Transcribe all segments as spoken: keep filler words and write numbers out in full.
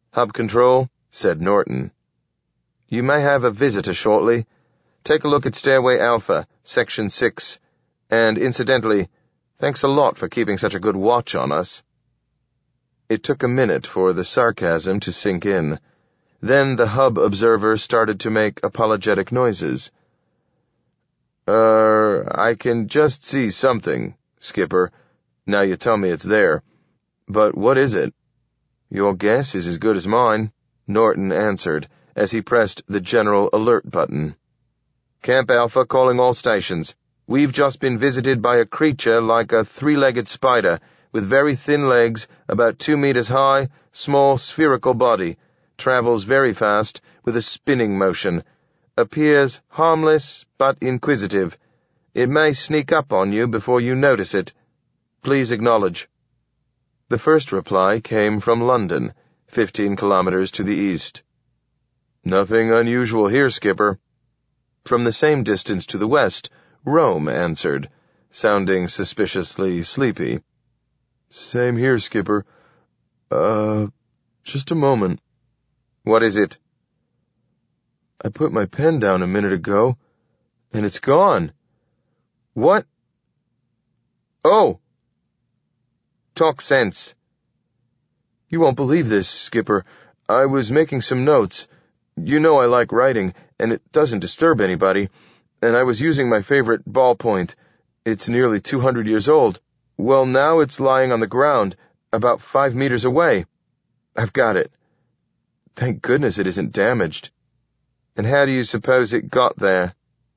"Hub Control," said Norton. "You may have a visitor shortly. Take a look at Stairway Alpha, Section six. And incidentally, thanks a lot for keeping such a good watch on us." It took a minute for the sarcasm to sink in. Then the hub observer started to make apologetic noises. Er, I can just see something, Skipper. Now you tell me it's there. But what is it? Your guess is as good as mine, Norton answered, as he pressed the General Alert button. Camp Alpha calling all stations. We've just been visited by a creature like a three-legged spider, with very thin legs, about two meters high, small spherical body, travels very fast, with a spinning motion, appears harmless but inquisitive. It may sneak up on you before you notice it. Please acknowledge. The first reply came from London, fifteen kilometers to the east. Nothing unusual here, Skipper. From the same distance to the west, Rome answered, sounding suspiciously sleepy. Same here, Skipper. Uh, just a moment. What is it? I put my pen down a minute ago, and it's gone. What? Oh! Talk sense. You won't believe this, Skipper. I was making some notes. You know I like writing, and it doesn't disturb anybody, and I was using my favorite ballpoint. It's nearly two hundred years old. Well, now it's lying on the ground, about five meters away. I've got it. Thank goodness it isn't damaged. And how do you suppose it got there?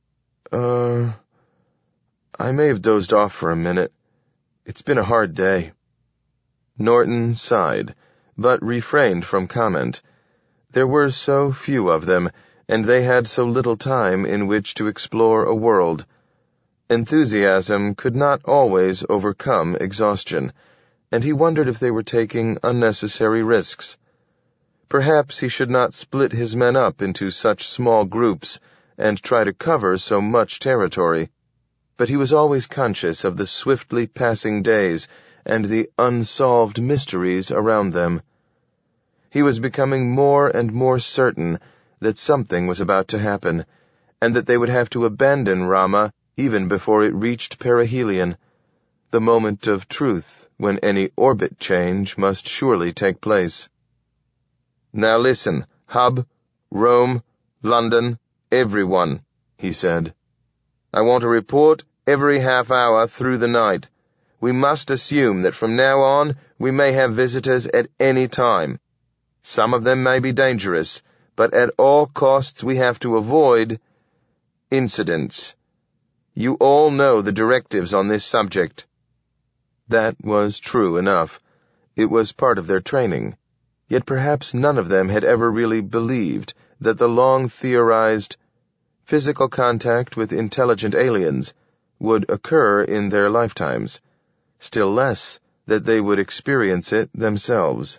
Uh, I may have dozed off for a minute. It's been a hard day. Norton sighed, but refrained from comment. There were so few of them, and they had so little time in which to explore a world. Enthusiasm could not always overcome exhaustion, and he wondered if they were taking unnecessary risks. Perhaps he should not split his men up into such small groups and try to cover so much territory. But he was always conscious of the swiftly passing days and the unsolved mysteries around them. He was becoming more and more certain that something was about to happen, and that they would have to abandon Rama even before it reached perihelion, the moment of truth when any orbit change must surely take place. Now listen, Hub, Rome, London, everyone, he said. I want a report every half hour through the night. We must assume that from now on we may have visitors at any time. Some of them may be dangerous, but at all costs we have to avoid incidents. You all know the directives on this subject. That was true enough. It was part of their training. Yet perhaps none of them had ever really believed that the long-theorized physical contact with intelligent aliens would occur in their lifetimes, still less that they would experience it themselves.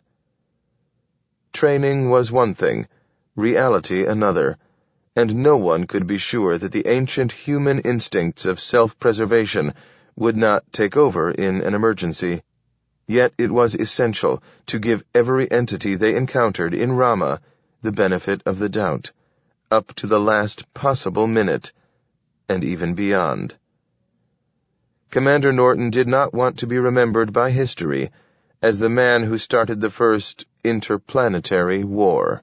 Training was one thing, reality another, and no one could be sure that the ancient human instincts of self-preservation would not take over in an emergency. Yet it was essential to give every entity they encountered in Rama the benefit of the doubt, up to the last possible minute, and even beyond. Commander Norton did not want to be remembered by history as the man who started the first interplanetary war.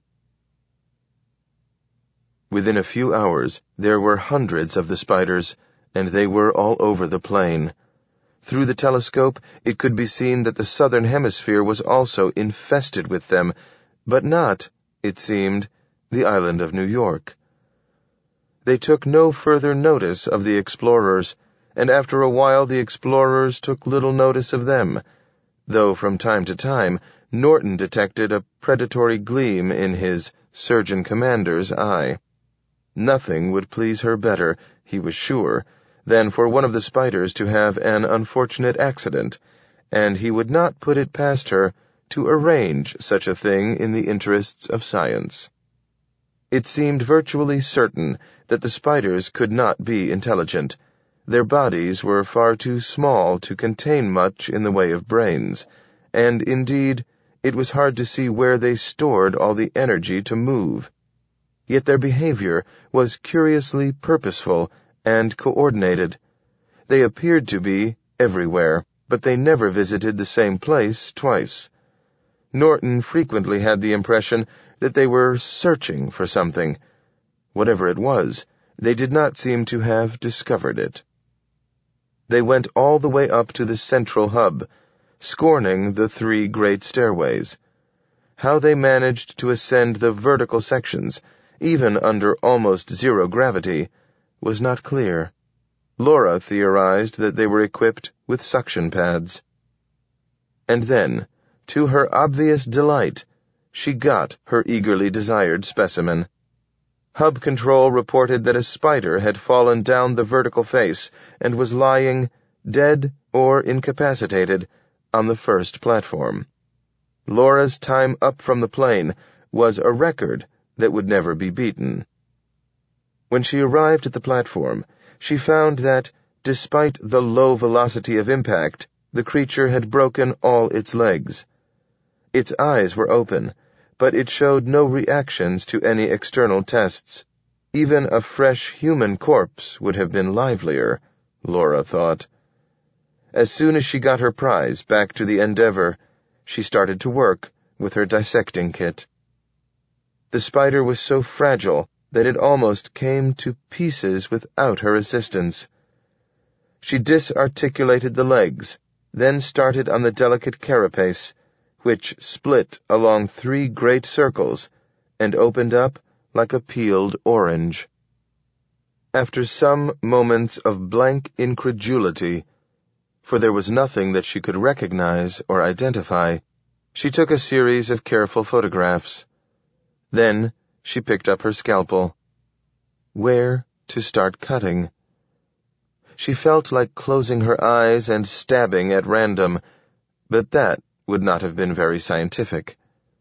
Within a few hours, there were hundreds of the spiders, and they were all over the plain. Through the telescope, it could be seen that the southern hemisphere was also infested with them, but not, it seemed, the island of New York. They took no further notice of the explorers, and after a while the explorers took little notice of them, though from time to time Norton detected a predatory gleam in his surgeon commander's eye. Nothing would please her better, he was sure, than for one of the spiders to have an unfortunate accident, and he would not put it past her to arrange such a thing in the interests of science. It seemed virtually certain that the spiders could not be intelligent. Their bodies were far too small to contain much in the way of brains, and indeed, it was hard to see where they stored all the energy to move. Yet their behavior was curiously purposeful and coordinated. They appeared to be everywhere, but they never visited the same place twice. Norton frequently had the impression that they were searching for something. Whatever it was, they did not seem to have discovered it. They went all the way up to the central hub, scorning the three great stairways. How they managed to ascend the vertical sections, even under almost zero gravity, was not clear. Laura theorized that they were equipped with suction pads. And then, to her obvious delight, she got her eagerly desired specimen. Hub Control reported that a spider had fallen down the vertical face and was lying, dead or incapacitated, on the first platform. Laura's time up from the plane was a record that would never be beaten. When she arrived at the platform, she found that, despite the low velocity of impact, the creature had broken all its legs. Its eyes were open, but it showed no reactions to any external tests. Even a fresh human corpse would have been livelier, Laura thought. As soon as she got her prize back to the Endeavour, she started to work with her dissecting kit. The spider was so fragile that it almost came to pieces without her assistance. She disarticulated the legs, then started on the delicate carapace, which split along three great circles and opened up like a peeled orange. After some moments of blank incredulity, for there was nothing that she could recognize or identify, she took a series of careful photographs. Then she picked up her scalpel. Where to start cutting? She felt like closing her eyes and stabbing at random, but that would not have been very scientific.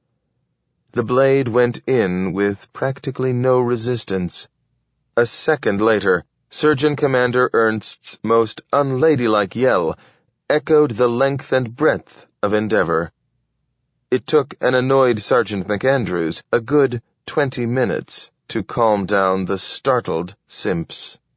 The blade went in with practically no resistance. A second later, Surgeon Commander Ernst's most unladylike yell echoed the length and breadth of Endeavour. It took an annoyed Sergeant McAndrews a good twenty minutes to calm down the startled simps.